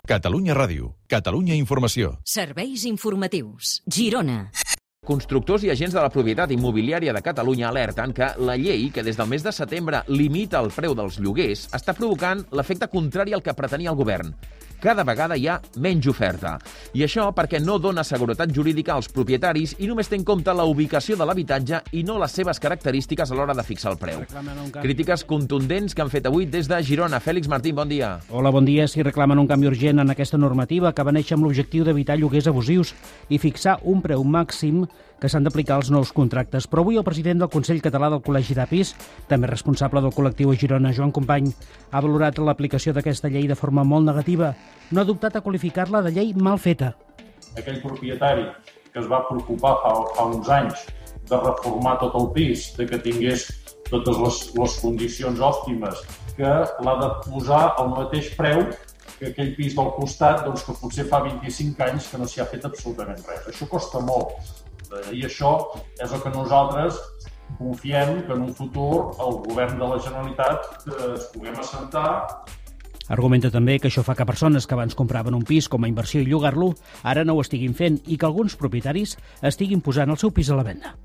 Catalunya Ràdio, Catalunya Informació. Serveis informatius. Girona. Constructors i agents de la propietat immobiliària de Catalunya alerten que la llei, que des del mes de setembre limita el preu dels lloguers, està provocant l'efecte contrari al que pretenia el govern. Cada vegada hi ha menys oferta. I això perquè no dona seguretat jurídica als propietaris i només té en compte la ubicació de l'habitatge i no les seves característiques a l'hora de fixar el preu. Crítiques contundents que han fet avui des de Girona. Fèlix Martín, bon dia. Hola, bon dia. Si reclamen un canvi urgent en aquesta normativa que va néixer amb l'objectiu d'evitar lloguers abusius i fixar un preu màxim que s'han d'aplicar als nous contractes. Però avui el president del Consell Català del Col·legi d'Apis, també responsable del col·lectiu a Girona, Joan Company, ha valorat l'aplicació d'aquesta llei de forma molt negativa. No ha dubtat a qualificar-la de llei mal feta. Aquell propietari que es va preocupar fa uns anys de reformar tot el pis, de que tingués totes les condicions òptimes, que l'ha de posar al mateix preu que aquell pis del costat, doncs, que potser fa 25 anys que no s'hi ha fet absolutament res. Això costa molt. I això és el que nosaltres confiem que en un futur el govern de la Generalitat es puguem assentar. Argumenta també que això fa que persones que abans compraven un pis com a inversió i llogar-lo ara no ho estiguin fent i que alguns propietaris estiguin posant el seu pis a la venda.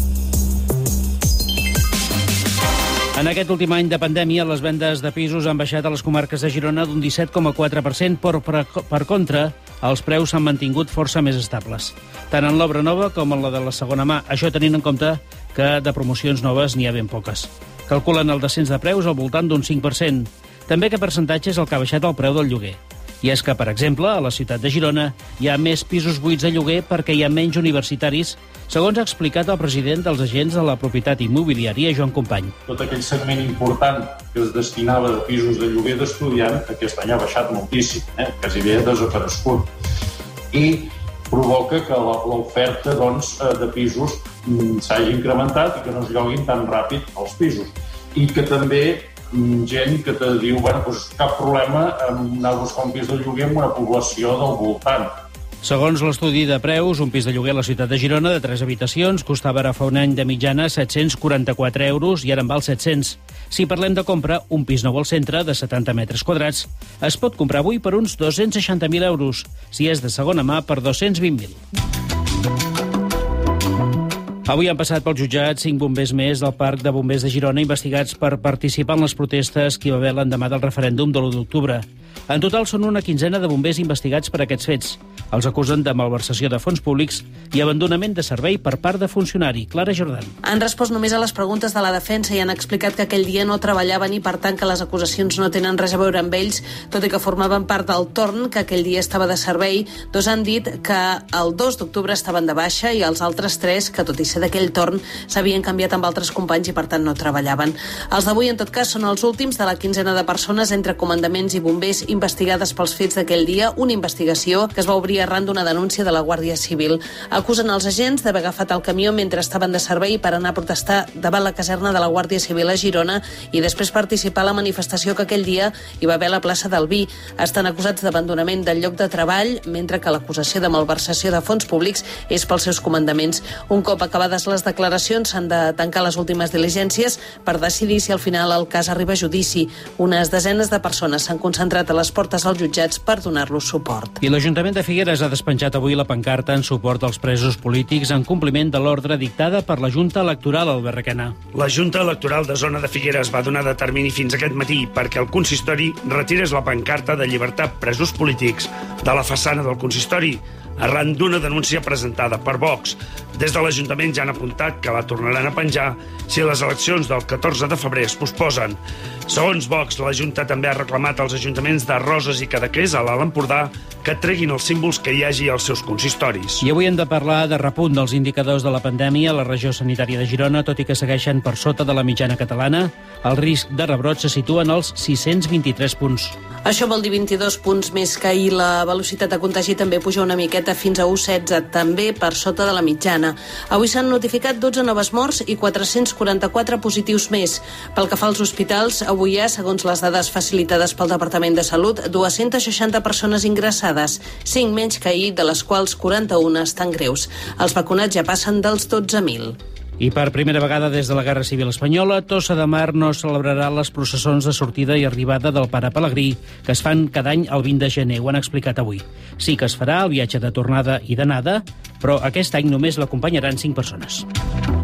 En aquest últim any de pandèmia, les vendes de pisos han baixat a les comarques de Girona d'un 17,4%, però per contra, els preus s'han mantingut força més estables, tant en l'obra nova com en la de la segona mà, això tenint en compte que de promocions noves n'hi ha ben poques. Calculen el descens de preus al voltant d'un 5%. També que percentatge és el que ha baixat el preu del lloguer. I és que, per exemple, a la ciutat de Girona hi ha més pisos buits de lloguer perquè hi ha menys universitaris, segons ha explicat el president dels agents de la propietat immobiliària, Joan Company. Tot aquell segment important que es destinava a pisos de lloguer d'estudiant, aquest any ha baixat moltíssim, quasi bé ha desaparegut. I provoca que l'oferta de pisos s'hagi incrementat i que no es lloguin tan ràpid els pisos. I que també gent que te diu, cap problema anar a buscar un pis de lloguer en una població del voltant. Segons l'estudi de preus, un pis de lloguer a la ciutat de Girona de 3 habitacions costava ara fa un any de mitjana 744 euros i ara en val 700. Si parlem de compra, un pis nou al centre de 70 metres quadrats es pot comprar avui per uns 260.000 euros, si és de segona mà per 220.000. Avui han passat pel jutjat 5 bombers més del Parc de Bombers de Girona investigats per participar en les protestes que hi va haver l'endemà del referèndum de l'1 d'octubre. En total són una quinzena de bombers investigats per aquests fets. Els acusen de malversació de fons públics i abandonament de servei per part de funcionari. Clara Jordan. Han respost només a les preguntes de la defensa i han explicat que aquell dia no treballaven i per tant que les acusacions no tenen res a veure amb ells, tot i que formaven part del torn que aquell dia estava de servei. Dos han dit que el 2 d'octubre estaven de baixa i els altres 3 que, tot i ser d'aquell torn, s'havien canviat amb altres companys i per tant no treballaven. Els d'avui, en tot cas, són els últims de la quinzena de persones entre comandaments i bombers investigades pels fets d'aquell dia, una investigació que es va obrir arran d'una denúncia de la Guàrdia Civil. Acusen els agents d'haver agafat el camió mentre estaven de servei per anar a protestar davant la caserna de la Guàrdia Civil a Girona i després participar a la manifestació que aquell dia hi va haver a la plaça del Vi. Estan acusats d'abandonament del lloc de treball, mentre que l'acusació de malversació de fons públics és pels seus comandaments. Un cop acabades les declaracions, s'han de tancar les últimes diligències per decidir si al final el cas arriba a judici. Unes desenes de persones s'han concentrat a les portes dels jutjats per donar-los suport. I l'Ajuntament de Figueres ha despenjat avui la pancarta en suport als presos polítics en compliment de l'ordre dictada per la Junta Electoral, Albert Requena. La Junta Electoral de Zona de Figueres va donar de termini fins aquest matí perquè el consistori retirés la pancarta de llibertat presos polítics de la façana del consistori, arran d'una denúncia presentada per Vox. Des de l'Ajuntament ja han apuntat que la tornaran a penjar si les eleccions del 14 de febrer es posposen. Segons Vox, la Junta també ha reclamat als ajuntaments de Roses i Cadaqués, a l'Alt Empordà, que treguin els símbols que hi hagi als seus consistoris. I avui hem de parlar de repunt dels indicadors de la pandèmia a la regió sanitària de Girona, tot i que segueixen per sota de la mitjana catalana. El risc de rebrot se situa en els 623 punts. Això vol dir 22 punts més que ahir. La velocitat de contagi també puja una miqueta fins a 1,16, també per sota de la mitjana. Avui s'han notificat 12 noves morts i 444 positius més. Pel que fa als hospitals, avui hi ha, segons les dades facilitades pel Departament de Salut, 260 persones ingressades, 5 menys que ahir, de les quals 41 estan greus. Els vacunats ja passen dels 12.000. I per primera vegada des de la Guerra Civil Espanyola, Tossa de Mar no celebrarà les processons de sortida i arribada del Pare Pelegrí, que es fan cada any el 20 de gener. Ho han explicat avui. Sí que es farà el viatge de tornada i d'anada, però aquest any només l'acompanyaran 5 persones.